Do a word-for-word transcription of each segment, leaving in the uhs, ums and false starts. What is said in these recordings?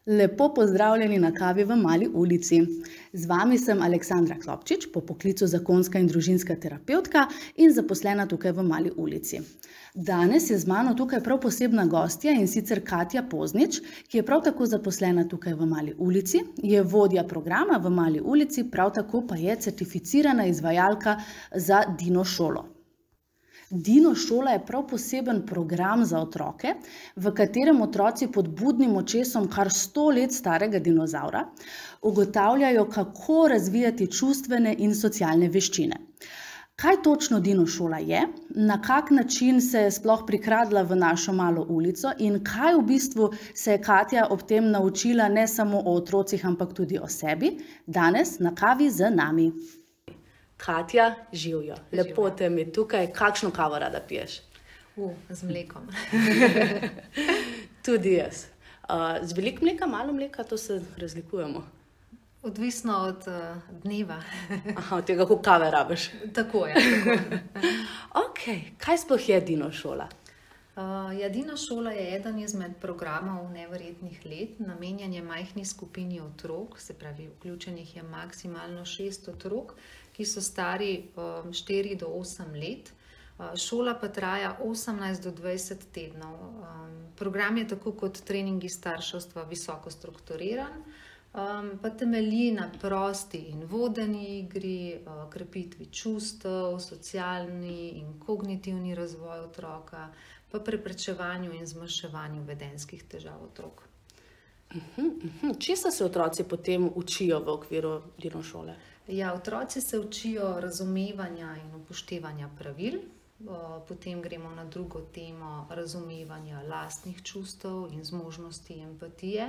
Lepo pozdravljeni na kavi v Mali ulici. Z vami sem Aleksandra Klopčič, po poklicu zakonska in družinska terapevtka in zaposlena tukaj v Mali ulici. Danes je z mano tukaj prav posebna gostja, in sicer Katja Poznič, ki je prav tako zaposlena tukaj v Mali ulici, je vodja programa v Mali ulici, prav tako pa je certificirana izvajalka za Dino šolo. Dino šola je prav poseben program za otroke, v katerem otroci pod budnim očesom kar sto let starega dinozavra ugotavljajo, kako razvijati čustvene in socialne veščine. Kaj točno Dino šola je, na kak način se je sploh prikradla v našo malo ulico in kaj v bistvu se je Katja ob tem naučila ne samo o otrocih, ampak tudi o sebi, danes na kavi z nami. Katja, živjo. Lepo te mi tukaj. Kakšno kavo rada piješ? U, z mlekom. Tudi jaz. Uh, z veliko mleka, malo mleka, to se razlikujemo. Odvisno od uh, dneva. Aha, od tega, koliko kave rabiš. Tako je. Tako. Ok, kaj sploh je Dino šola? Uh, ja, Dino šola je eden izmed programov neverjetnih let, namenjen je majhni skupini otrok, se pravi, vključenih je maksimalno šest otrok, ki so stari um, štiri do osem let. Uh, šola pa traja osemnajst do dvajset tednov. Um, program je tako kot treningi starševstva visoko strukturiran, um, pa temelji na prosti in vodeni igri, uh, krepitvi čustev, socialni in kognitivni razvoj otroka, pa preprečevanju in zmanjševanju vedenjskih težav otrok. Uh-huh, uh-huh. Česa se otroci potem učijo v okviru Dino šole? Ja, otroci se učijo razumevanja in upoštevanja pravil, potem gremo na drugo temo razumevanja lastnih čustev in zmožnosti empatije.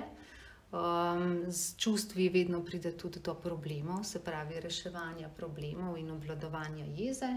Z čustvi vedno pride tudi do problemov, se pravi reševanja problemov in obvladovanja jeze.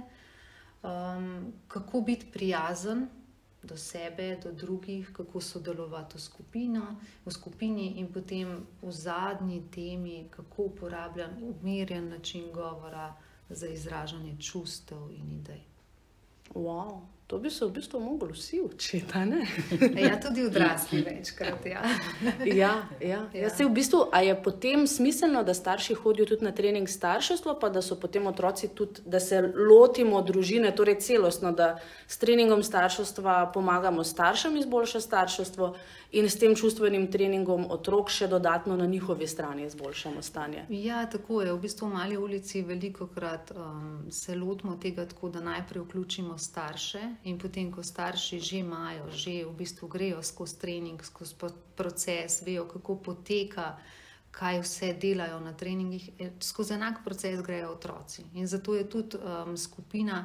Kako biti prijazen do sebe, do drugih, kako sodelovati v skupino, v skupini in potem v zadnji temi, kako uporabljam umirjen način govora za izražanje čustev in idej. Wow, to bi se v bistvu mogli vsi učiti, ne? Ja, tudi odrasli večkrat, ja. Ja, ja. Ja. Se v bistvu, a je potem smiselno, da starši hodijo tudi na trening starševstva, pa da so potem otroci tudi, da se lotimo družine, torej celostno, da s treningom starševstva pomagamo staršem izboljšati starševstvo in s tem čustvenim treningom otrok še dodatno na njihovi strani izboljšamo stanje. Ja, tako je. V bistvu v Mali ulici velikokrat um, se lotimo tega tako, da najprej vključimo starše in potem, ko starši že imajo, že v bistvu grejo skozi trening, skozi proces, vejo, kako poteka, kaj vse delajo na treningih, skozi enak proces grejo otroci. In zato je tudi um, skupina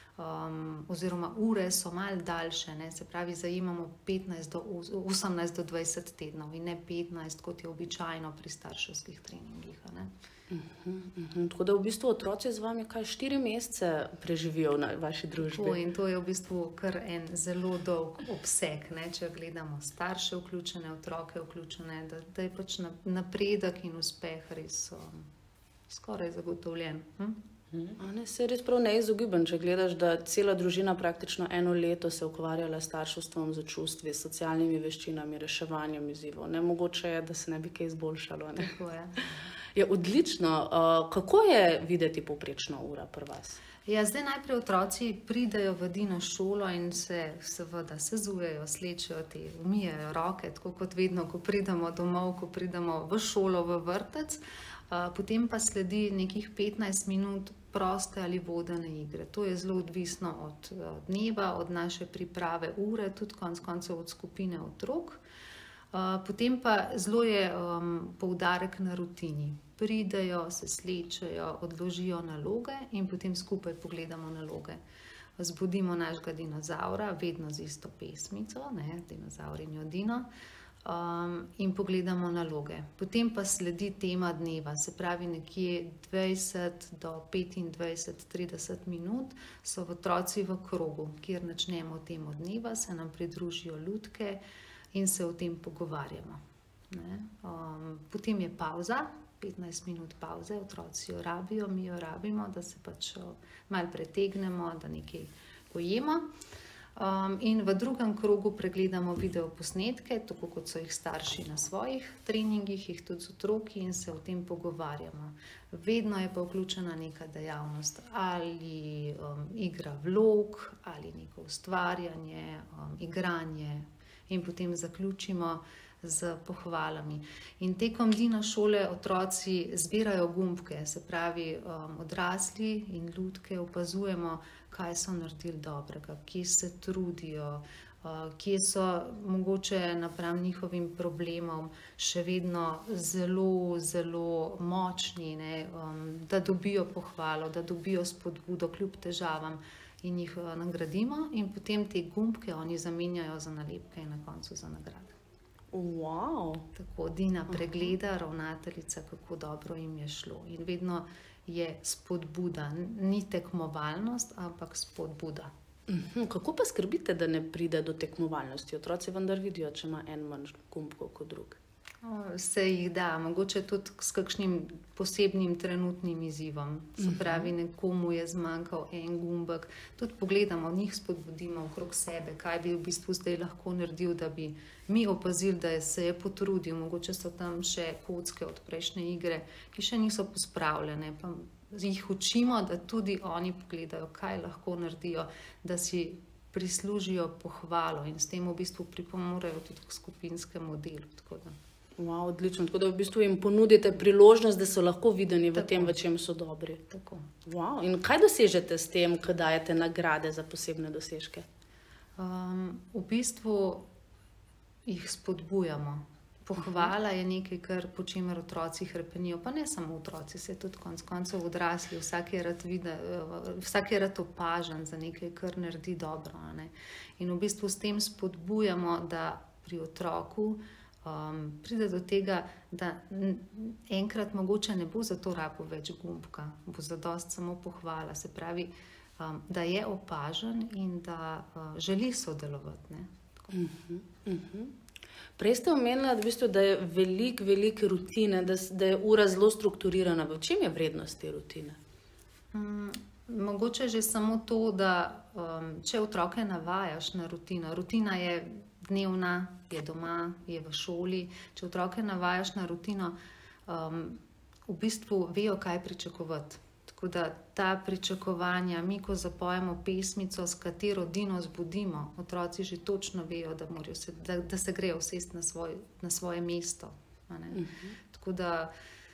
Um, oziroma ure so malo daljše, ne? Se pravi, zajemamo petnajst do osemnajst do dvajset tednov in ne petnajst, kot je običajno pri starševskih treningih. Ne? Uh-huh, uh-huh. Tako da v bistvu otroci z vami kaj štiri mesece preživijo na vaši družbi. To, in to je v bistvu kar en zelo dolg obseg, ne? Če gledamo starše vključene, otroke vključene, da, da je pač napredek in uspeh res um, skoraj zagotovljen. Hm? Ne, se je res prav neizogiben, če gledaš, da cela družina praktično eno leto se ukvarjala s starševstvom, z čustvi, s socialnimi veščinami, reševanjem izzivov. Nemogoče je, da se ne bi kaj izboljšalo. Ne? Tako je. Je odlično. Uh, kako je videti povprečna ura pri vas? Ja, zdaj najprej otroci pridejo v Dino šolo in se seveda sezujejo, slečejo te, umijejo roke, tako kot vedno, ko pridemo domov, ko pridemo v šolo, v vrtec. Uh, potem pa sledi nekih petnajst minut proste ali vodene igre. To je zelo odvisno od uh, dneva, od naše priprave ure, tudi konec koncev od skupine otrok. Uh, potem pa zelo je um, poudarek na rutini. Pridejo, se slečejo, odložijo naloge in potem skupaj pogledamo naloge. Zbudimo našega dinozavra, vedno z isto pesmico, ne, Dinozaur in Dino. Um, in pogledamo naloge. Potem pa sledi tema dneva, se pravi nekje dvajset do petindvajset, trideset minut so otroci v krogu, kjer načnemo temo dneva, se nam pridružijo lutke in se o tem pogovarjamo. Ne? Um, potem je pauza, petnajst minut pauze, otroci jo rabijo, mi jo rabimo, da se pač malo pretegnemo, da nekaj pojemo. Um, in v drugem krogu pregledamo videoposnetke, tako kot so jih starši na svojih treningih, jih tudi z otroki in se o tem pogovarjamo. Vedno je pa vključena neka dejavnost, ali um, igra vlog, ali neko ustvarjanje, um, igranje in potem zaključimo z pohvalami. In tekom dina šole otroci zbirajo gumbke, se pravi um, odrasli in lutke opazujemo, kaj so naredili dobrega, kje se trudijo, uh, kje so mogoče napram njihovim problemom še vedno zelo, zelo močni, ne, um, da dobijo pohvalo, da dobijo spodbudo kljub težavam in jih uh, nagradimo in potem te gumbke oni zamenjajo za nalepke in na koncu za nagrade. Wow. Tako Dina pregleda, ravnateljica, kako dobro jim je šlo. In vedno je spodbuda, ni tekmovalnost, ampak spodbuda. Uh-huh. Kako pa skrbite, da ne pride do tekmovalnosti? Otroci vendar vidijo, če ima en manj gumbkov kot drug. Se jih da, mogoče tudi s kakšnim posebnim trenutnim izzivom. Se pravi, nekomu je zmanjkal en gumbek. Tudi pogledamo, njih spodbudimo okrog sebe, kaj bi v bistvu zdaj lahko naredil, da bi mi opazili, da je se je potrudil. Mogoče so tam še kocke od prejšnje igre, ki še niso pospravljene. Pa jih učimo, da tudi oni pogledajo, kaj lahko naredijo, da si prislužijo pohvalo in s tem v bistvu pripomorejo tudi k skupinskemu delu. Tako da. Wow, odlično. Tako da v bistvu jim ponudite priložnost, da so lahko videni v Tako. tem, v čem so dobri. Tako. Wow. In kaj dosežete s tem, ko dajete nagrade za posebne dosežke? Um, v bistvu jih spodbujamo. Pohvala je nekaj, kar po čemer otroci hrepenijo, pa ne samo otroci, se tudi konec koncev odrasli, vsak je rad vide, vsak je rad opažen za nekaj, kar naredi dobro. Ne? In v bistvu s tem spodbujamo, da pri otroku Um, pride do tega, da enkrat mogoče ne bo za to rabo več gumbka, bo zadost samo pohvala, se pravi, um, da je opažen in da uh, želi sodelovati. Ne? Uh-huh, uh-huh. Prej ste omenila, da, v bistvu, da je veliko, veliko rutine, da, da je ura zelo strukturirana. V čem je vrednost te rutine? Um, mogoče že samo to, da um, če otroke navajaš na rutino, rutina je dnevna, je doma, je v šoli. Če otroke navajaš na rutino, um, v bistvu vejo, kaj pričakovati. Tako da ta pričakovanja, mi ko zapojemo pesmico, s katero Dino zbudimo, otroci že točno vejo, da, se, da, da se grejo usesti na, svoj, na svoje mesto. Uh-huh. Tako da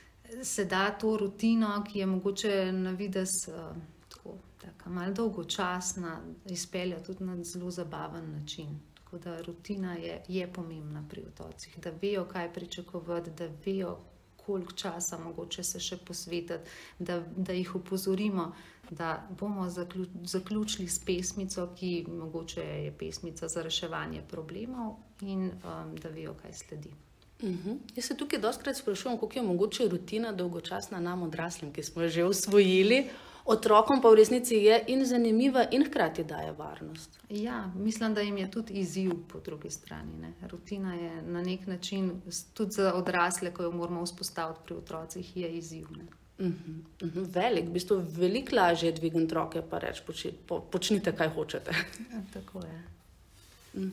se da to rutino, ki je mogoče na videz uh, tako, tako malo dolgočasna, izpelja tudi na zelo zabaven način. Da rutina je, je pomembna pri otrocih, da vejo, kaj pričakovati, da vejo, koliko časa mogoče se še posvetiti, da, da jih opozorimo, da bomo zaključ, zaključili s pesmico, ki mogoče je pesmica za reševanje problemov in um, da vejo, kaj sledi. Uh-huh. Jaz se tukaj dostikrat sprašujem, koliko je mogoče rutina dolgočasna nam odraslim, ki smo jo že usvojili. Otrokom pa v resnici je in zanimiva in hkrati daje varnost. Ja, mislim, da jim je tudi izziv po drugi strani. Ne? Rutina je na nek način, tudi za odrasle, ko jo moramo vzpostaviti pri otrocih, je izziv. Ne? Uh-huh, uh-huh. Velik, v bistvu veliko lažje je dvigniti roke pa reči, poči, po, počnite, kaj hočete. Ja, tako je. Uh-huh.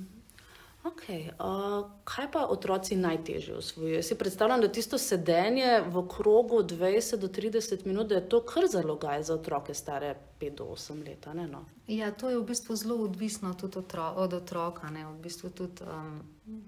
Ok, uh, kaj pa otroci najtežje osvojijo? Si predstavljam, da tisto sedenje v krogu dvajset do trideset minut, da je to kar zalogaj za otroke stare pet do osem let, ne no? Ja, to je v bistvu zelo odvisno tudi otro, od otroka, ne? V bistvu tudi, um,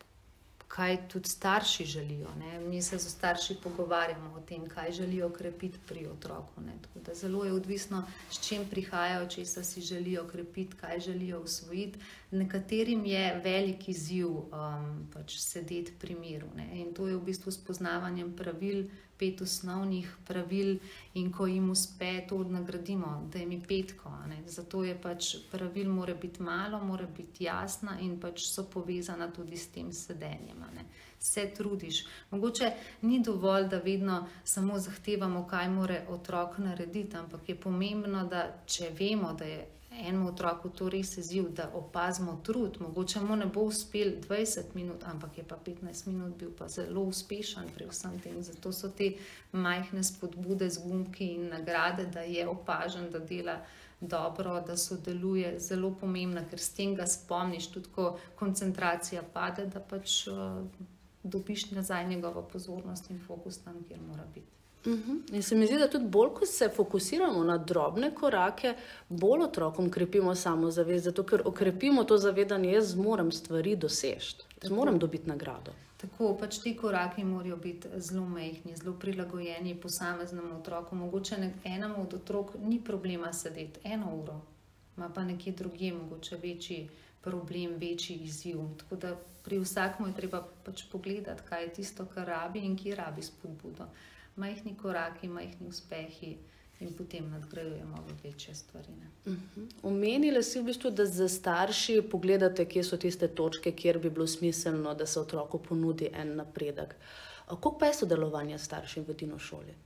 kaj tudi starši želijo, ne? Mi se z starši pogovarjamo o tem, kaj želijo krepiti pri otroku, ne? Tako da zelo je odvisno, s čim prihajajo, česa si želijo krepiti, kaj želijo usvojiti. Nekaterim je velik izziv um, pač sedeti pri miru, ne? In to je v bistvu s poznavanjem pravil, pet osnovnih pravil, in ko jim uspe, to nagradimo, da jim je petko. Ne? Zato je pač pravil mora biti malo, mora biti jasna in pač so povezana tudi s tem sedenjem. Ne? Se trudiš. Mogoče ni dovolj, da vedno samo zahtevamo, kaj mora otrok narediti, ampak je pomembno, da če vemo, da je enemu otroku to res izziv, da opazimo trud. Mogoče mu ne bo uspel dvajset minut, ampak je pa petnajst minut bil pa zelo uspešen pri vsem tem. Zato so te majhne spodbude z gumbki in nagrade, da je opažen, da dela dobro, da sodeluje, zelo pomembna, ker s tem ga spomniš, tudi ko koncentracija pade, da pač uh, dobiš nazaj njegovo pozornost in fokus tam, kjer mora biti. Uh-huh. In se mi zdi, da tudi bolj, ko se fokusiramo na drobne korake, bolj otrokom krepimo samozavest, zato ker okrepimo to zavedanje, jaz zmorem stvari doseči, zmorem dobiti nagrado. Tako, pač ti koraki morajo biti zelo majhni, zelo prilagojeni posameznemu otroku. Mogoče enemu od otrok ni problema sedeti eno uro, ima pa nekje drugje mogoče večji problem, večji izziv. Tako da pri vsakmu je treba pač pogledati, kaj je tisto, kar rabi in kje rabi spodbudo. Majhni koraki, majhni uspehi in potem nadgrajujemo v večje stvari. Uh-huh. Omenila si v bistvu, da za starši pogledate, kje so tiste točke, kjer bi bilo smiselno, da se otroku ponudi en napredek. Koliko pa je sodelovanja staršev v dinošoli?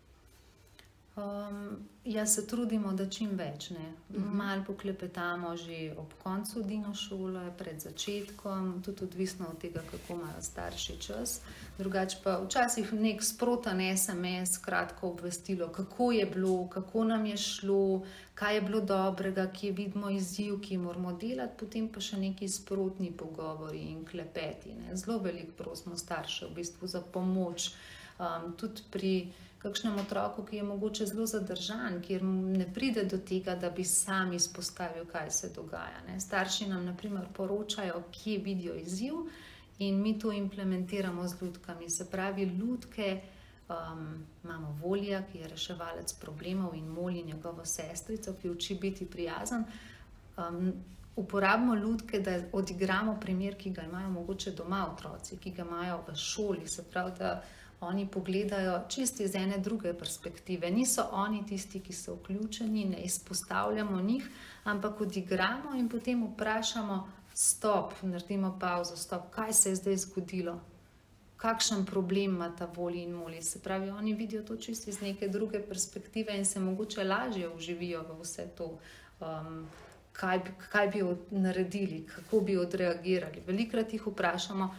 Um, jaz se trudimo, da čim več. Ne? Uh-huh. Malo poklepetamo že ob koncu dinošole, pred začetkom, tudi odvisno od tega, kako imajo starši čas. Drugače pa včasih nek sprotan es em es, kratko obvestilo, kako je bilo, kako nam je šlo, kaj je bilo dobrega, kje vidimo izziv, ki moramo delati, potem pa še neki sprotni pogovori in klepeti. Ne? Zelo veliko prosimo starše v bistvu za pomoč, um, tudi pri kakšnem otroku, ki je mogoče zelo zadržan, kjer ne pride do tega, da bi sam izpostavil, kaj se dogaja. Ne? Starši nam na primer poročajo, kje vidijo izziv in mi to implementiramo z lutkami. Se pravi, lutke, um, imamo Volija, ki je reševalec problemov, in Moli, njegovo sestrico, ki uči biti prijazen. Um, uporabimo lutke, da odigramo primer, ki ga imajo mogoče doma otroci, ki ga imajo v šoli. Se pravi, da oni pogledajo čisto iz ene druge perspektive. Niso oni tisti, ki so vključeni, ne izpostavljamo njih, ampak odigramo in potem vprašamo, stop, naredimo pauzo, stop, kaj se je zdaj zgodilo, kakšen problem ima ta Voli in Moli. Se pravi, oni vidijo to čisto iz neke druge perspektive in se mogoče lažje vživijo v vse to, um, kaj, bi, kaj bi naredili, kako bi odreagirali. Velikrat jih vprašamo,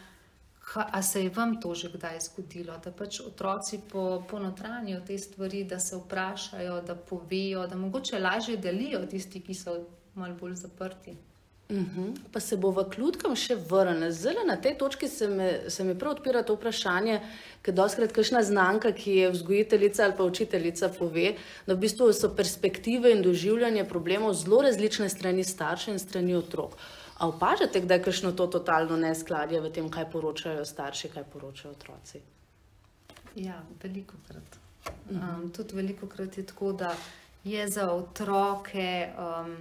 a se je vam to že kdaj zgodilo, da pač otroci po, ponotranjijo te stvari, da se vprašajo, da povejo, da mogoče lažje delijo tisti, ki so malo bolj zaprti. Uh-huh. Pa se bo v Lutkam še vrnila. Zdaj na tej točki se mi, se mi prav odpira to vprašanje, ker dostikrat kakšna znanka, ki je vzgojiteljica ali pa učiteljica, pove, da v bistvu so perspektive in doživljanje problemov zelo različne strani staršev in strani otrok. A opažate, kdaj je kakšno to totalno neskladje v tem, kaj poročajo starši, kaj poročajo otroci? Ja, velikokrat. Um, tudi velikokrat je tako, da je za otroke um,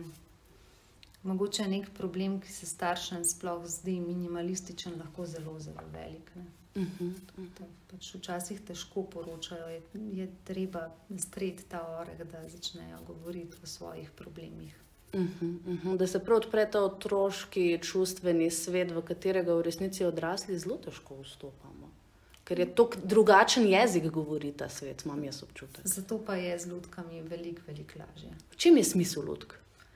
mogoče nek problem, ki se staršem sploh zdi minimalističen, lahko zelo, zelo velik. Ne? Uh-huh, uh-huh. Pač včasih težko poročajo, je, je treba streti ta oreh, da začnejo govoriti o svojih problemih. Uh-huh, uh-huh. Da se prav odpre ta otroški čustveni svet, v katerega v resnici odrasli zelo težko vstopamo. Ker je to drugačen jezik, govori ta svet, imam jaz občutek. Zato pa je z lutkami veliko, veliko lažje. Čim je smisel lutk?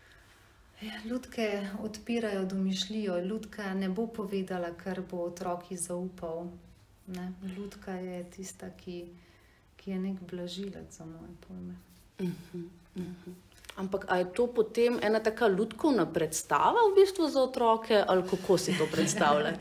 Ja, lutke odpirajo domišljijo. Lutka ne bo povedala, kar bo otroki zaupal. Ne? Lutka je tista, ki, ki je nek blažilec za moje pojme. Uh-huh, uh-huh. Ampak a je to potem ena taka lutkovna predstava v bistvu za otroke, ali kako si to predstavlja?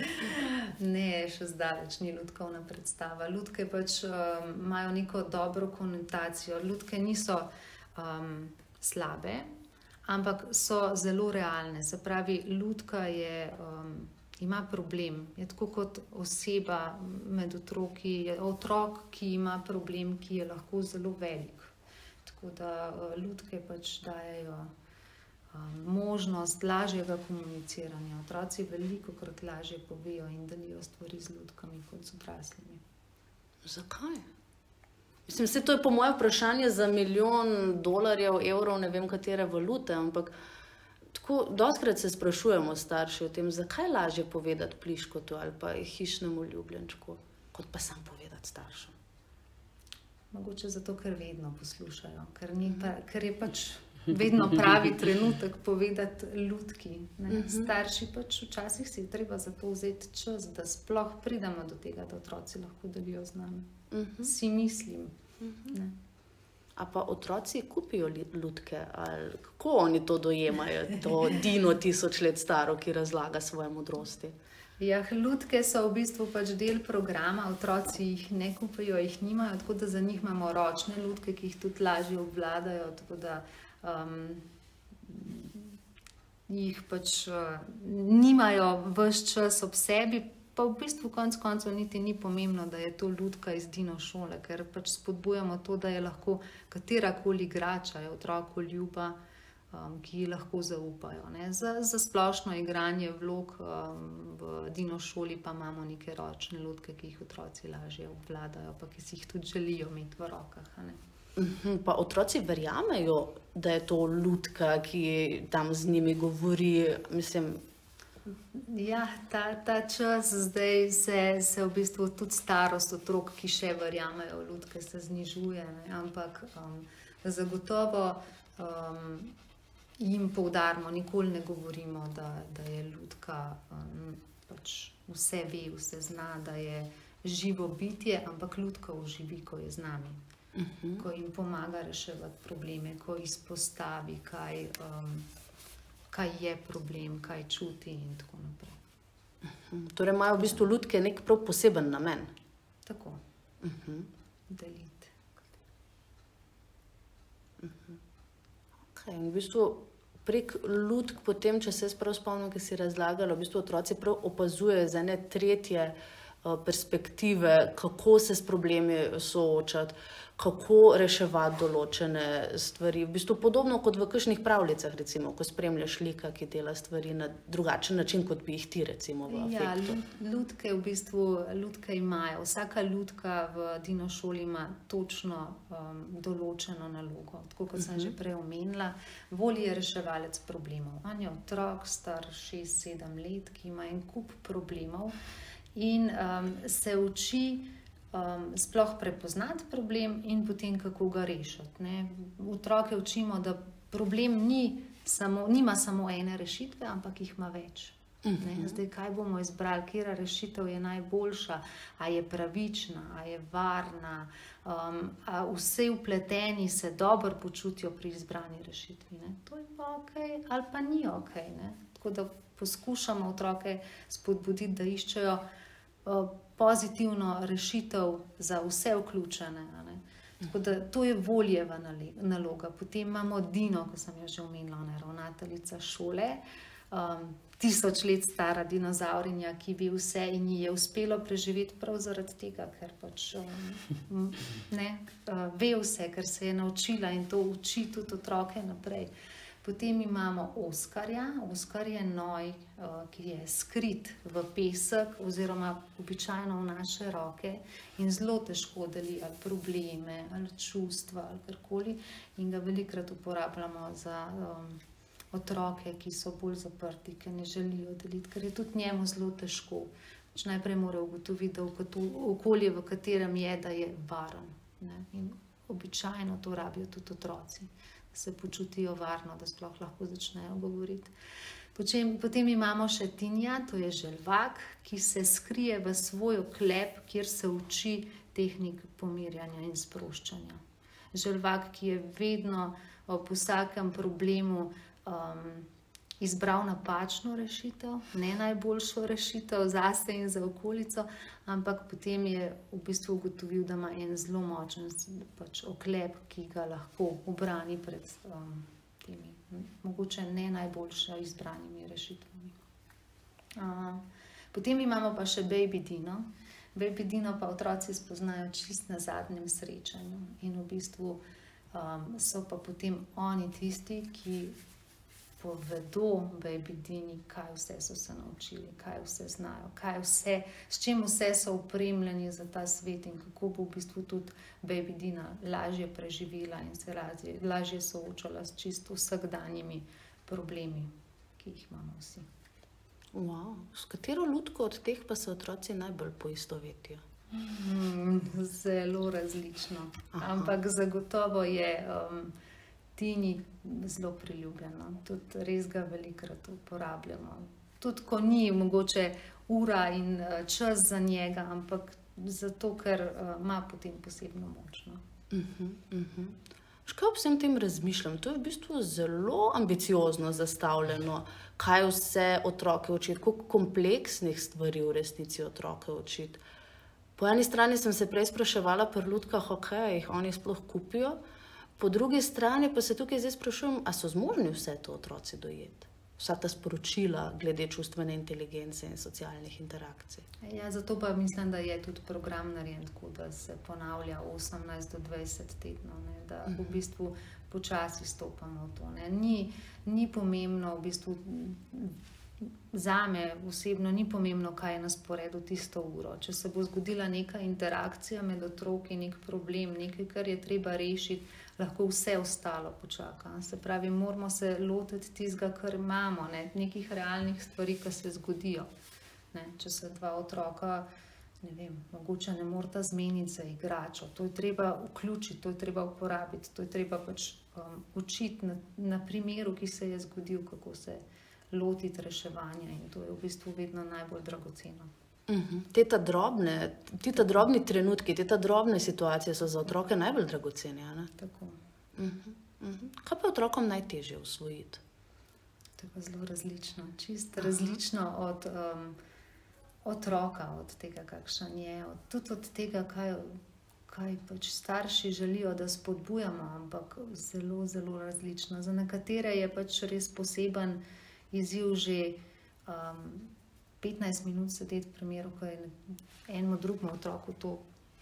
Ne, še zdaleč ni lutkovna predstava. Lutke pač um, imajo neko dobro konotacijo. Lutke niso um, slabe, ampak so zelo realne. Se pravi, lutka je, um, ima problem. Je tako kot oseba med otroki. Je otrok, ki ima problem, ki je lahko zelo velik. Tako da uh, lutke pač dajejo um, možnost lažjega komuniciranja. Otroci velikokrat lažje povejo in delijo stvari z lutkami kot z odraslimi. Zakaj? Mislim, se to je po moje vprašanje za milijon dolarjev, evrov, ne vem katere valute, ampak tako dostikrat se sprašujemo starši o tem, zakaj lažje povedati pliškotu ali pa hišnemu ljubljenčku, kot pa sam povedati staršem. Mogoče zato, ker vedno poslušajo, ker, ni pa, ker je pač vedno pravi trenutek povedati lutki. Ne? Starši pač včasih si je treba zapovzeti čas, da sploh pridemo do tega, da otroci lahko delijo z nami. Si mislim. Ne? A pa otroci kupijo lutke, ali kako oni to dojemajo, to Dino tisoč let staro, ki razlaga svoje modrosti? Ja, lutke so v bistvu pač del programa, otroci jih ne kupijo, jih nimajo, tako da za njih imamo ročne lutke, ki jih tudi lažje obvladajo, tako da um, jih pač uh, nimajo ves čas ob sebi, pa v bistvu konec koncev niti ni pomembno, da je to lutka iz Dino šole, ker pač spodbujamo to, da je lahko katerakoli igrača, je otroku ljuba, um, ki ji lahko zaupajo. Ne. Za, za splošno igranje vlog um, v Dino šoli pa imamo neke ročne lutke, ki jih otroci lažje obvladajo, pa ki si jih tudi želijo imeti v rokah. Ne. Pa otroci verjamejo, da je to lutka, ki tam z njimi govori, mislim... Ja, ta, ta čas zdaj se, se v bistvu tudi starost otrok, ki še verjamejo v lutke, se znižuje, ne? Ampak um, zagotovo um, jim poudarimo, nikoli ne govorimo, da, da je lutka um, pač vse ve, vse zna, da je živo bitje, ampak lutka oživi, ko je z nami. Uh-huh. Ko jim pomaga reševati probleme, ko izpostavi, kaj... Um, kaj je problem, kaj čuti in tako naprej. Uh-huh. Torej imajo v bistvu lutke nek prav poseben namen. Tako. Uh-huh. Deliti. Uh-huh. Okay. In v bistvu prek lutk potem, če se prav spomnim, ki si razlagala, v bistvu otroci prav opazujejo za ene tretje uh, perspektive, kako se s problemi soočati, kako reševati določene stvari. V bistvu podobno kot v kakšnih pravljicah, recimo, ko spremljaš lika, ki dela stvari na drugačen način, kot bi jih ti, recimo, v afektu. Ja, lutke v bistvu, lutke imajo. Vsaka lutka v Dino šoli ima točno um, določeno nalogo. Tako kot sem uh-huh. že prej omenila, Voli je reševalec problemov. On je otrok, star šest sedem let, ki ima en kup problemov in um, se uči Um, sploh prepoznati problem in potem kako ga rešiti. Ne. Otroke učimo, da problem ni samo, nima samo ene rešitve, ampak jih ima več. Ne. Zdaj, kaj bomo izbrali, katera rešitev je najboljša, a je pravična, a je varna, um, a vse vpleteni se dobro počutijo pri izbrani rešitvi. Ne. To je pa ok, ali pa ni ok. Ne. Tako da poskušamo otroke spodbuditi, da iščejo uh, pozitivno rešitev za vse vključene. Ne? Tako da to je Voljeva naloga. Potem imamo Dino, ko sem jo že omenila, ne, ravnateljica šole, um, tisoč let stara dinozaurinja, ki ve vse in ji je uspelo preživeti prav zaradi tega, ker pač um, ne, uh, ve vse, ker se je naučila in to uči tudi otroke naprej. Potem imamo Oskarja. Oskar je noj, ki je skrit v pesek oziroma običajno v naše roke in zelo težko deli ali probleme, ali čustva, ali karkoli. In ga velikokrat uporabljamo za um, otroke, ki so bolj zaprti, ki ne želijo deliti, ker je tudi njemu zelo težko. Pač najprej mora ugotoviti, da okolje, v katerem je, da je varen. Ne? In običajno to rabijo tudi otroci. Se počutijo varno, da sploh lahko začnejo govoriti. Potem, potem imamo še Tinja, to je želvak, ki se skrije v svoj oklep, kjer se uči tehnik pomirjanja in sproščanja. Želvak, ki je vedno po vsakem problemu um, izbral napačno rešitev, ne najboljšo rešitev zase in za okolico, ampak potem je v bistvu ugotovil, da ima en zelo močen pač, oklep, ki ga lahko ubrani pred um, temi mogoče ne najboljše izbranimi rešitvami. Uh, potem imamo pa še Baby Dino. Baby Dino pa otroci spoznajo čist na zadnjem srečanju in v bistvu um, so pa potem oni tisti, ki povedo Baby Dini, kaj vse so se naučili, kaj vse znajo, kaj vse, s čim vse so opremljeni za ta svet in kako bo v bistvu tudi Baby Dina lažje preživela in se lažje, lažje soočala s čisto vsakdanjimi problemi, ki jih imamo vsi. Wow. S katero lutko od teh pa se otroci najbolj poistovetijo? Mm, zelo različno. Aha. Ampak zagotovo je um, Tini zelo priljubljeno. Tudi res ga velikokrat uporabljamo. Tudi ko ni mogoče ura in čas za njega, ampak zato, ker uh, ima potem posebno moč. No? Uh-huh, uh-huh. Kaj ob vsem tem razmišljam? To je v bistvu zelo ambiciozno zastavljeno, kaj vse otroke učiti, koliko kompleksnih stvari v resnici otroke učiti. Po eni strani sem se prej spraševala pri lutkah, ok, jih oni sploh kupijo, po drugi strani pa se tukaj zdaj sprašujem, a so zmožni vse to otroci dojeti? Vsa ta sporočila glede čustvene inteligence in socialnih interakcij. Ja, zato pa mislim, da je tudi program narejen tako, da se ponavlja osemnajst do dvajset tednov, ne, da v bistvu počasi stopamo v to. Ne. Ni, ni pomembno, v bistvu zame osebno ni pomembno, kaj je na sporedu tisto uro. Če se bo zgodila neka interakcija med otroki, nek problem, nekaj, kar je treba rešiti, lahko vse ostalo počaka. Se pravi, moramo se lotiti tistega, kar imamo, ne? Nekih realnih stvari, ki se zgodijo. Ne? Če se dva otroka, ne vem, mogoče ne morata zmeniti za igračo, to je treba vključiti, to je treba uporabiti, to je treba pač um, učiti na, na primeru, ki se je zgodil, kako se lotiti reševanja, in to je v bistvu vedno najbolj dragoceno. Uh-huh. Te ta drobne, te ta drobni trenutki, te ta drobne situacije so za otroke najbolj dragoceni, a ne? Tako. Uh-huh. Uh-huh. Kaj pa otrokom najtežje usvojiti? To je pa zelo različno. Čist različno od um, otroka, od tega, kakšen je, od, tudi od tega, kaj, kaj pač starši želijo, da spodbujamo, ampak zelo, zelo različno. Za nekatere je pač res poseben izziv že um, petnajst minut sedeti v primeru, ko je enemu drugemu otroku to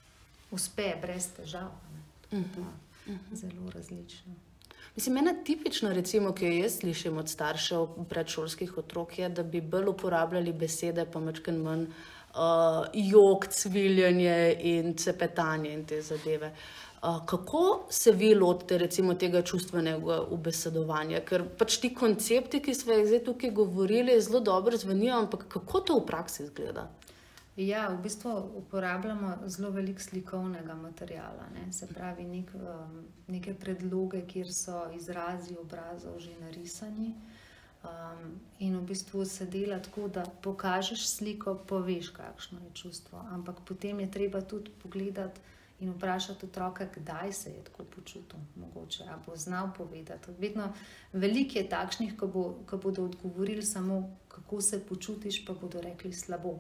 uspe brez težav. Uh-huh. Uh-huh. Zelo različno. Mislim, ena tipična, recimo, ki jo jaz slišim od staršev predšolskih otrok, je, da bi bolj uporabljali besede, pa majčkeno manj uh, jok, cviljanje in cepetanje in te zadeve. Uh, kako se vi lotite recimo tega čustvenega ubesedovanja? Ker pač ti koncepti, ki smo jih zdaj tukaj govorili, zelo dobro zvenijo, ampak kako to v praksi izgleda? Ja, v bistvu uporabljamo zelo veliko slikovnega materiala, ne? Se pravi nek, um, neke predloge, kjer so izrazi obrazov že narisani. Um, in v bistvu se dela tako, da pokažeš sliko, poveš, kakšno je čustvo, ampak potem je treba tudi pogledati in vprašati otroka, kdaj se je tako počutil, mogoče, a bo znal povedati. Vedno veliko je takšnih, ko, bo, ko bodo odgovorili samo, kako se počutiš, pa bodo rekli slabo.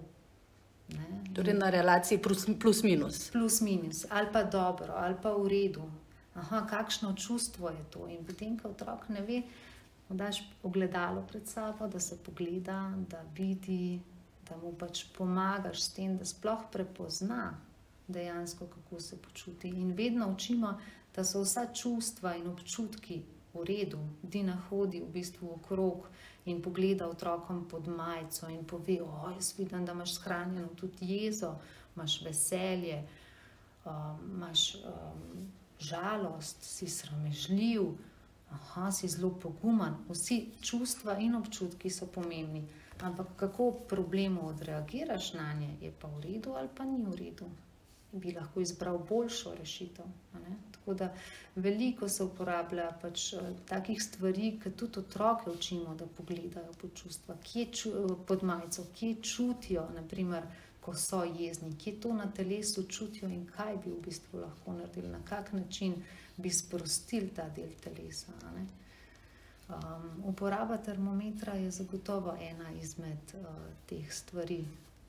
Ne? Torej na relaciji plus, plus minus. Plus minus, ali pa dobro, ali pa v redu. Aha, kakšno čustvo je to. In potem, ko otrok ne ve, mu daš ogledalo pred sabo, da se pogleda, da vidi, da mu pač pomagaš s tem, da sploh prepozna dejansko, kako se počuti. In vedno učimo, da so vsa čustva in občutki v redu. Dina hodi v bistvu okrog in pogleda otrokom pod majico in pove, o, jaz vidim, da imaš shranjeno tudi jezo, imaš veselje, um, imaš um, žalost, si sramežljiv, aha, si zelo poguman. Vsi čustva in občutki so pomembni, ampak kako problemu odreagiraš na nje, je pa v redu ali pa ni v redu. Bi lahko izbral boljšo rešitev. Ne? Tako da veliko se uporablja pač takih stvari, ki tudi otroke učimo, da pogledajo pod čustva, kje ču, pod majico, kje čutijo, naprimer, ko so jezni, kje to na telesu čutijo in kaj bi v bistvu lahko naredili, na kak način bi sprostili ta del telesa. Ne? Um, uporaba termometra je zagotovo ena izmed uh, teh stvari,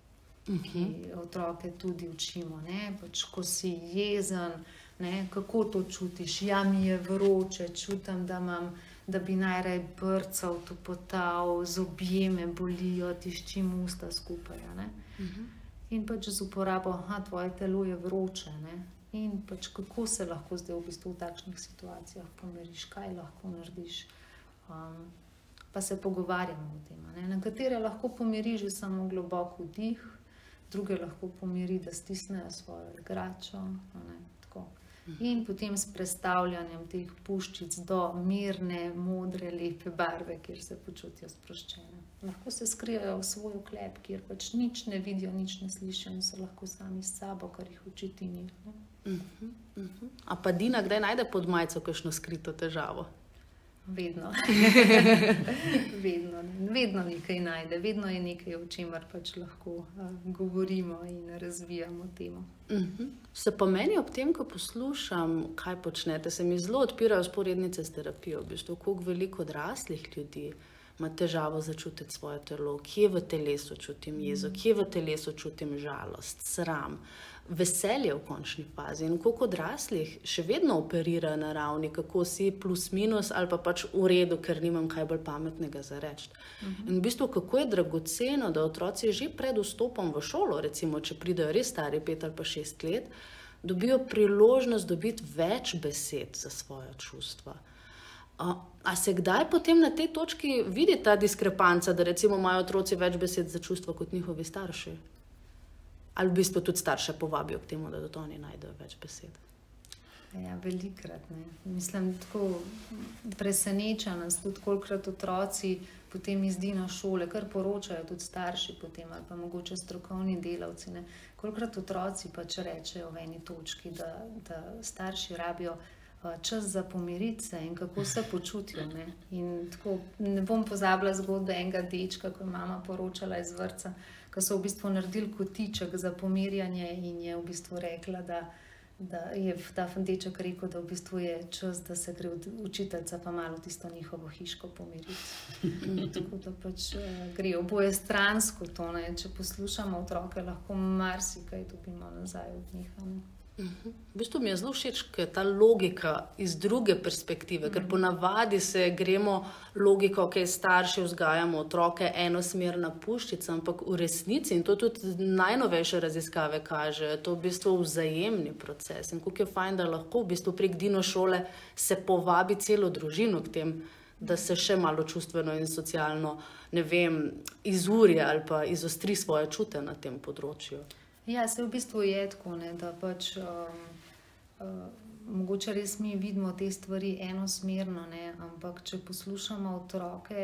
ki otroke tudi učimo, ne? Pač, ko si jezen, ne? Kako to čutiš? Ja, mi je vroče, čutim, da, imam, da bi najraje brcal, topotal, zobje me bolijo, tiščim usta skupaj. Ne? Uh-huh. In pač z uporabo, aha, tvoje telo je vroče. Ne? In pač kako se lahko zdaj v bistvu v takšnih situacijah pomiriš, kaj lahko narediš. Um, pa se pogovarjamo o tem. Ne? Nekatere lahko pomiriš že samo globok vdih, druge lahko pomiri, da stisnejo svojo igračo. Ne, tako. In potem s prestavljanjem teh puščic do mirne, modre, lepe barve, kjer se počutijo sproščene. Lahko se skrijejo v svoj oklep, kjer pač nič ne vidijo, nič ne slišijo in so lahko sami s sabo, kar jih učiti njih. Uh-huh, uh-huh. A pa Dina kdaj najde pod majico kakšno skrito težavo? vedno. vedno, vedno nekaj najde, vedno je nekaj, o čemer pač lahko uh, govorimo in razvijamo temo. Uh-huh. Se pa meni ob tem, ko poslušam, kaj počnete, se mi zelo odpirajo sporednice s terapijo, v bistvu, koliko veliko odraslih ljudi ima težavo začutiti svoje telo, kje v telesu čutim jezo, kje v telesu čutim žalost, sram, veselje v končni fazi in koliko odraslih še vedno operira na ravni, kako si plus minus ali pa pač v redu, ker nimam kaj bolj pametnega za reči. Uh-huh. In v bistvu, kako je dragoceno, da otroci že pred vstopom v šolo, recimo, če pridejo res stari pet ali pa šest let, dobijo priložnost dobiti več besed za svoja čustva. A, a se kdaj potem na tej točki vidi ta diskrepanca, da recimo imajo otroci več besed za čustva kot njihovi starši? Ali v bistvu tudi starše povabijo k temu, da do oni najdejo več besed? Ja, velikrat, ne. Mislim, tako preseneča nas tudi, kolikrat otroci potem iz dina šole, kar poročajo tudi starši potem, ali pa mogoče strokovni delavci, ne. Kolikrat otroci pač rečejo v eni točki, da, da starši rabijo čas za pomiriti se in kako se počutijo. Ne? In tako, ne bom pozabila zgodbe enega dečka, ko je mama poročala iz vrtca, ko so v bistvu naredili kotiček za pomirjanje in je v bistvu rekla, da, da je ta deček rekel, da v bistvu je čas, da se gre učiteljica pa malo tisto njihovo hiško pomiriti. Tako da pač gre oboje stransko to, ne? Če poslušamo otroke, lahko marsikaj dobimo nazaj od njih. Ne? V bistvu mi je zelo všeč, ker je ta logika iz druge perspektive, ker ponavadi se gremo logiko, ok, starši vzgajamo otroke enosmerna puščica, ampak v resnici, in to tudi najnovejše raziskave kaže, to v bistvu vzajemni proces. In koliko je fajn, da lahko v bistvu prek dino šole se povabi celo družino k tem, da se še malo čustveno in socialno, ne vem, izurje ali pa izostri svoje čute na tem področju. Ja, se v bistvu je tako, ne, da pač um, uh, mogoče res mi vidimo te stvari enosmerno, ne, ampak če poslušamo otroke,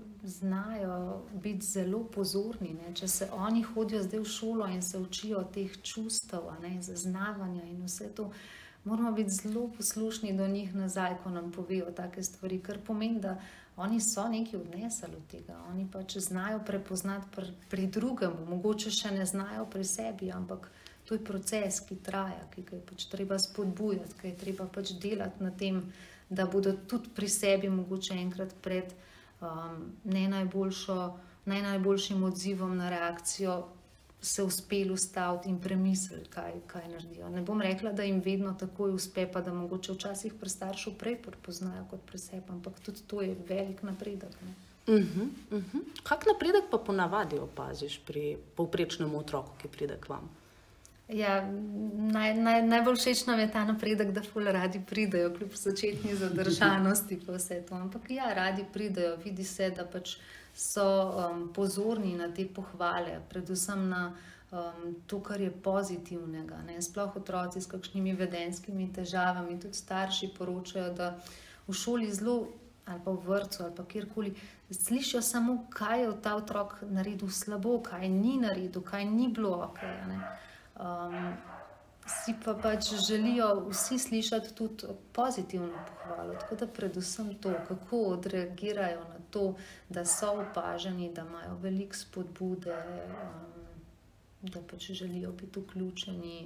znajo biti zelo pozorni, ne, če se oni hodijo zdaj v šolo in se učijo teh čustev, ne, zaznavanja in vse to, moramo biti zelo poslušni do njih nazaj, ko nam povejo take stvari, kar pomeni, da oni so nekaj odnesli od tega, oni pač znajo prepoznati pri, pri drugem, mogoče še ne znajo pri sebi, ampak to je proces, ki traja, ki ga je pač treba spodbujati, ki je treba pač delati na tem, da bodo tudi pri sebi mogoče enkrat pred um, ne najboljšo, ne najboljšim odzivom na reakcijo se uspeli ustaviti in premislili, kaj, kaj naredijo. Ne bom rekla, da jim vedno takoj uspe, pa da mogoče včasih pri staršu prej prepoznajo kot pri sebi, ampak tudi to je velik napredek. Ne? Uh-huh, uh-huh. Kak napredek pa ponavadi opaziš pri povprečnem otroku, ki pride k vam? Ja, naj, naj, najbolj všeč nam je ta napredek, da ful radi pridejo, kljub začetni zadržanosti pa vse to. Ampak ja, radi pridejo, vidi se, da pač so um, pozorni na te pohvale, predvsem na um, to, kar je pozitivnega. Ne? Sploh otroci s kakšnimi vedenjskimi težavami, tudi starši poročajo, da v šoli zelo, ali pa v vrtcu, ali pa kjerkoli, slišijo samo, kaj je ta otrok naredil slabo, kaj ni naredil, kaj ni bilo ok. Ne? Um, si pa pač želijo vsi slišati tudi pozitivno pohvalo, tako da predvsem to, kako odreagirajo na to, da so opaženi, da imajo veliko spodbude, um, da pač želijo biti vključeni,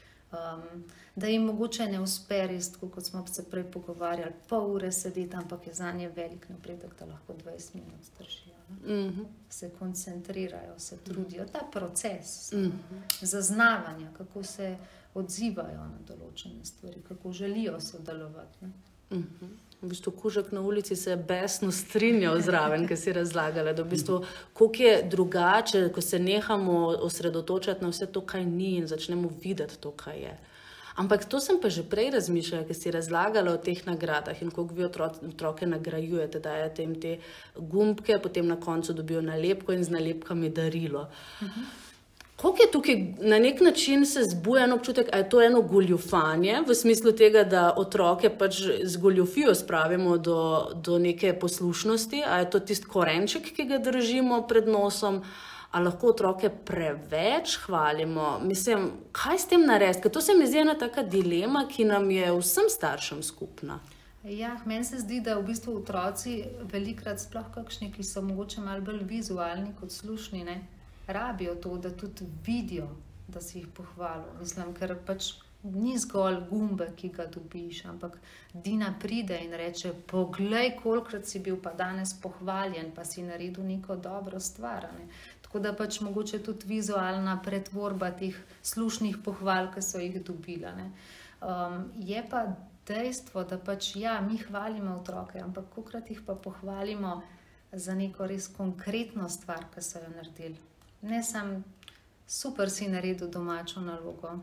um, da jim mogoče ne uspe res, tako kot smo se prej pogovarjali, pol ure sedeti, ampak je zanje velik napredek, da lahko dvajset minut zdržijo. Mm-hmm. Se koncentrirajo, se trudijo, ta proces mm-hmm. zaznavanja, kako se odzivajo na določene stvari, kako želijo sodelovati. Mm-hmm. V bistvu kužek na ulici se je besno strinjal zraven, ki si razlagala, da v bistvu koliko je drugače, ko se nehamo osredotočati na vse to, kaj ni in začnemo videti to, kaj je. Ampak to sem pa že prej razmišljala, ker si razlagala o teh nagradah in koliko vi otroke, otroke nagrajujete, dajete jim te gumbke, potem na koncu dobijo nalepko in z nalepkami darilo. Uh-huh. Koliko je tukaj na nek način se zbuja občutek, a je to eno goljufanje, v smislu tega, da otroke pač z goljufijo spravimo do, do neke poslušnosti, a je to tisti korenček, ki ga držimo pred nosom, a lahko otroke preveč hvalimo. Mislim, kaj s tem narediti? Ker to se mi zdi ena taka dilema, ki nam je vsem staršem skupna. Ja, meni se zdi, da v bistvu otroci velikrat, sploh kakšni, ki so mogoče malo bolj vizualni kot slušni, ne, rabijo to, da tudi vidijo, da si jih pohvalil. Mislim, ker pač ni zgolj gumbe, ki ga dobiš, ampak Dina pride in reče, poglej, kolikrat si bil pa danes pohvaljen, pa si naredil neko dobro stvar. Ne. Tako da pač mogoče tudi vizualna pretvorba teh slušnih pohval, ki so jih dobila. Ne. Um, je pa dejstvo, da pač ja, mi hvalimo otroke, ampak kolikrat jih pa pohvalimo za neko res konkretno stvar, ki so jo naredili. Ne sam super si naredil domačo nalogo.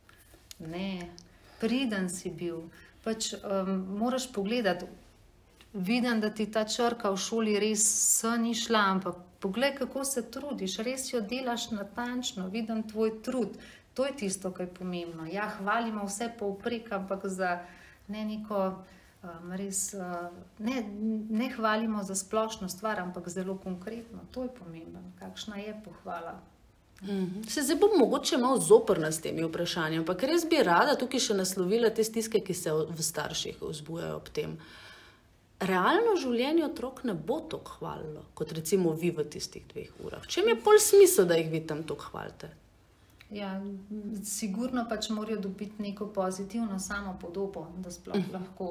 Ne, priden si bil. Pač um, moraš pogledati, vidim, da ti ta črka v šoli res se ni šla, ampak poglej, kako se trudiš, res jo delaš natančno, vidim tvoj trud. To je tisto, kar je pomembno. Ja, hvalimo vse povprek, ampak za ne neko, um, res, uh, ne, ne hvalimo za splošno stvar, ampak zelo konkretno. To je pomembno, kakšna je pohvala. Mm-hmm. Se zdaj bom mogoče malo zoprna s temi vprašanji, ampak res bi rada tukaj še naslovila te stiske, ki se v starših vzbujajo ob tem. Realno življenje otrok ne bo toliko hvalilo, kot recimo vi v tistih dveh urah. V čem je pol smisel, da jih vi tam toliko hvalite? Ja, sigurno pač morajo dobiti neko pozitivno samopodobo, da sploh uh-huh. lahko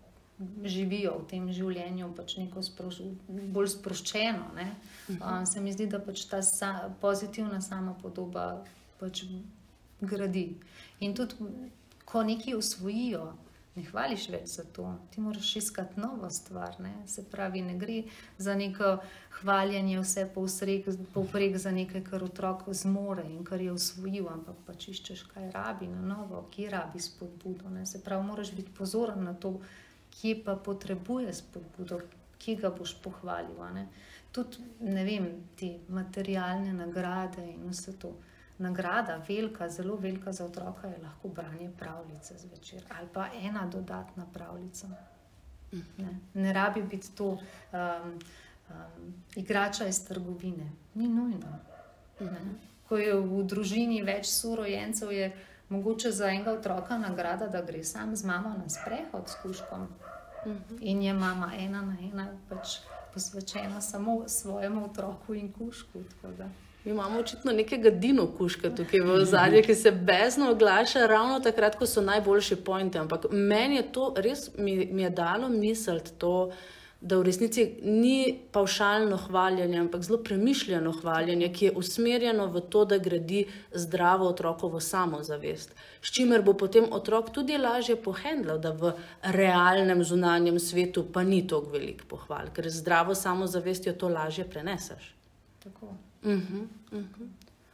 živijo v tem življenju pač neko sproš, bolj sproščeno. Ne? Uh-huh. Uh, se mi zdi, da pač ta sa, pozitivna samopodoba pač gradi. In tudi, ko nekaj osvojijo, ne hvališ več za to, ti moraš iskati novo stvar. Ne? Se pravi, ne gre za neko hvaljenje vse povprek za nekaj, kar otrok zmore in kar je osvojil, ampak pač iščeš, kaj rabi na novo, kje rabi spodbudo. Ne? Se pravi, moraš biti pozoren na to, kje pa potrebuje spodbudo, kje ga boš pohvalil. Ne? Tudi, ne vem, ti materialne nagrade in vse to. Nagrada, velika, zelo velika za otroka je lahko branje pravljice zvečer ali pa ena dodatna pravljica. Ne, ne rabi biti to um, um, igrača iz trgovine. Ni nujno. Ne. Ko je v družini več sorojencev, je mogoče za enega otroka nagrada, da gre sam z mamo na sprehod s kužkom. In je mama ena na ena pač posvečena samo svojemu otroku in kužku. Tako da. Mi imamo očitno nekega Dino kužka tukaj v ozadju, ki se bezno oglaša ravno takrat, ko so najboljši pointe. Ampak meni je to res, mi, mi je dalo misliti to, da v resnici ni pavšalno hvaljenje, ampak zelo premišljeno hvaljenje, ki je usmerjeno v to, da gradi zdravo otrokovo samozavest. S čimer bo potem otrok tudi lažje pohendlal, da v realnem zunanjem svetu pa ni toliko velik pohval, ker zdravo samozavestjo to lažje preneseš. Tako. Uh-huh, uh-huh.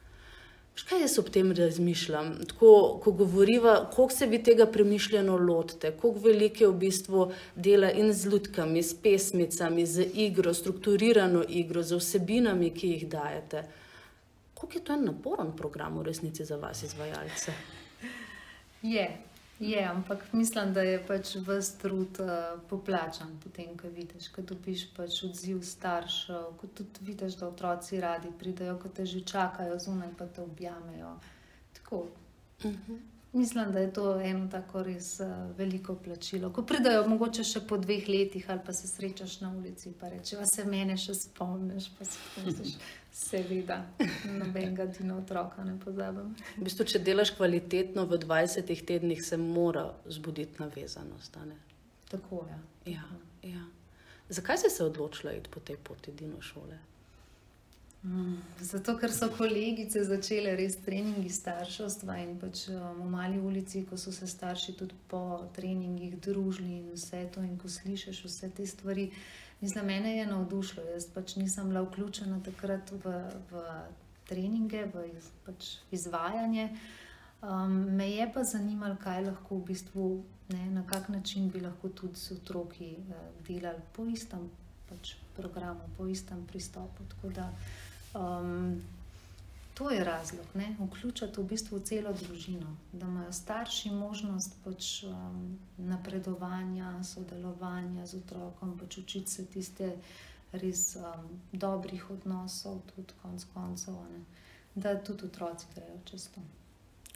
Kaj jaz ob tem razmišljam? Tako, ko govoriva, koliko se vi tega premišljeno lotite, koliko veliko je v bistvu dela in z lutkami, s pesmicami, z igro, strukturirano igro, z vsebinami, ki jih dajete. Koliko je to en naporen program v resnici za vas, izvajalce? Je, je, ampak mislim, da je pač ves trud uh, poplačan potem, ko vidiš, ko dobiš pač odziv staršev, ko tudi vidiš, da otroci radi pridejo, ko te že čakajo zunaj, pa te objamejo. Tako. Uh-huh. Mislim, da je to eno tako res uh, veliko plačilo. Ko pridejo mogoče še po dveh letih ali pa se srečaš na ulici, pa rečeva, se mene še spomniš, pa si misliš, seveda, nobenega Dina otroka ne pozabim. V bistvu, če delaš kvalitetno v dvajsetih tednih, se mora zbuditi navezanost, a ne? Tako, ja. Ja, ja. Zakaj si se odločila iti po tej poti Dino šole? Mm, zato, ker so kolegice začele res treningi starševstva in pač um, v Mali ulici, ko so se starši tudi po treningih družili in vse to, in ko slišiš vse te stvari, mislim, mene je navdušilo. Jaz pač nisem bila vključena takrat v, v treninge, v iz, pač izvajanje. Um, me je pa zanimalo, kaj lahko v bistvu, ne, na kak način bi lahko tudi s otroki uh, delali po istem pač programu, po istem pristopu. Tako da Um, to je razlog, ne? Vključati v bistvu celo družino, da imajo starši možnost pač, um, napredovanja, sodelovanja z otrokom, pač učiti se tiste res um, dobrih odnosov, tudi konc koncev, ne? Da tudi otroci grejo čez to.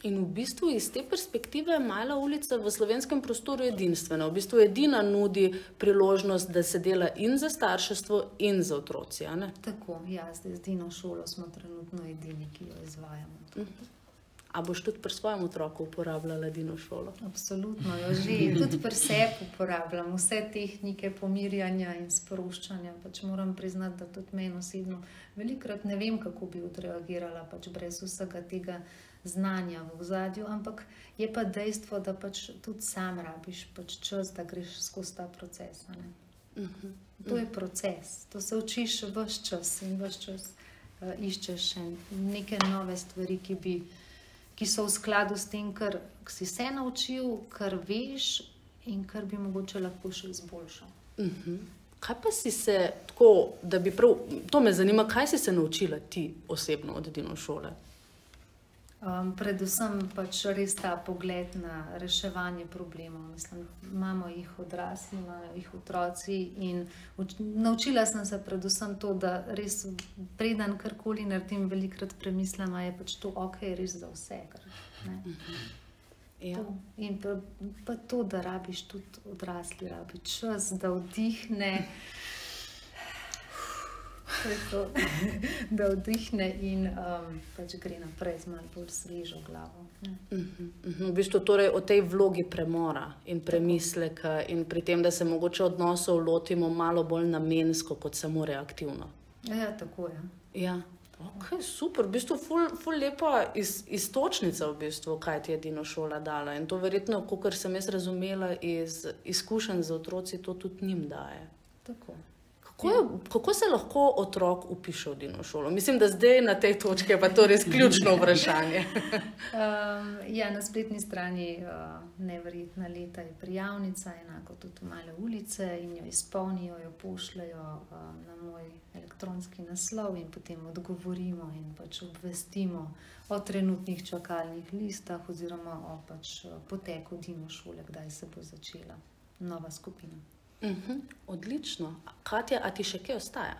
In v bistvu iz te perspektive je Mala ulica v slovenskem prostoru edinstvena. V bistvu edina nudi priložnost, da se dela in za starševstvo in za otroci, a ne? Tako, ja, zdaj z Dino šolo smo trenutno edini, ki jo izvajamo. Mhm. A boš tudi pri svojem otroku uporabljala Dino šolo? Absolutno, jo že. Tudi pri sebi uporabljam vse tehnike pomirjanja in sproščanja. Pač moram priznati, da tudi meni osebno velikokrat ne vem, kako bi odreagirala pač brez vsega tega znanja v ozadju, ampak je pa dejstvo, da pač tudi sam rabiš pač čas, da greš skozi ta proces. A ne? Uh-huh. To je proces, to se učiš ves čas in ves čas uh, iščeš neke nove stvari, ki bi ki so v skladu s tem, kar si se naučil, kar veš in kar bi mogoče lahko še izboljšal. Uh-huh. Kaj pa si se tako, da bi prav, to me zanima, kaj si se naučila ti osebno od Dino šole? Um, predvsem pač res ta pogled na reševanje problemov. Mislim, imamo jih odrasli, imamo jih otroci in uč- naučila sem se predvsem to, da res preden karkoli naredim, velikrat premislim, a je pač to ok, res za vse. Kar, ne? Ja. To. In pa, pa to, da rabiš tudi odrasli, rabi čas, da vdihne, to, da vdihne in um, pač gre naprej z malo bolj svežo glavo. Uh-huh, uh-huh. V bistvu torej o tej vlogi premora in premisleka in pri tem, da se mogoče odnosov lotimo malo bolj namensko kot samo reaktivno. Ja, tako je. Ja. Ok, super, v bistvu ful, ful lepa iz, istočnica v bistvu, kaj ti je Dino šola dala in to verjetno, kakor sem jaz razumela iz izkušenj z otroci, to tudi njim daje. Tako. Kako, je, kako se lahko otrok upiše v Dino šolo? Mislim, da zdaj na tej točki je pa to res ključno vprašanje. um, ja, na spletni strani uh, Neverjetna leta je prijavnica, enako tudi Male ulice in jo izpolnijo, jo pošljajo uh, na moj elektronski naslov in potem odgovorimo in pač obvestimo o trenutnih čakalnih listah oziroma o pač poteku Dino šole, kdaj se bo začela nova skupina. Uh-huh. Odlično. Katja, a ti še kaj ostaja?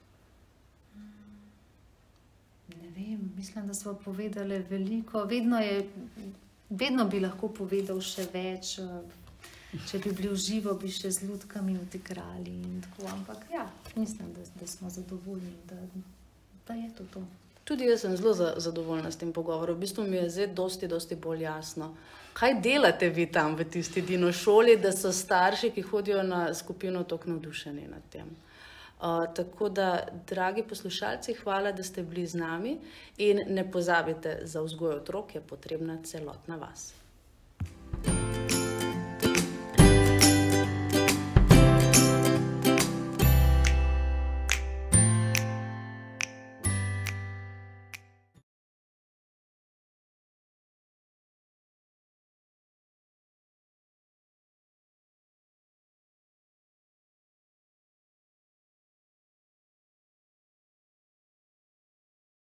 Ne vem, mislim, da smo povedali veliko. Vedno, je, vedno bi lahko povedal še več. Če bi bili v živo, bi še z lutkami odigrali in tako. Ampak ja, mislim, da, da smo zadovoljni, da, da je to to. Tudi jaz sem zelo zadovoljna s tem pogovorom. V bistvu mi je zdaj dosti, dosti bolj jasno. Kaj delate vi tam v tisti Dino šoli, da so starši, ki hodijo na skupino, toliko navdušeni nad tem? Uh, tako da, dragi poslušalci, hvala, da ste bili z nami in ne pozabite, za vzgojo otrok je potrebna celotna vas.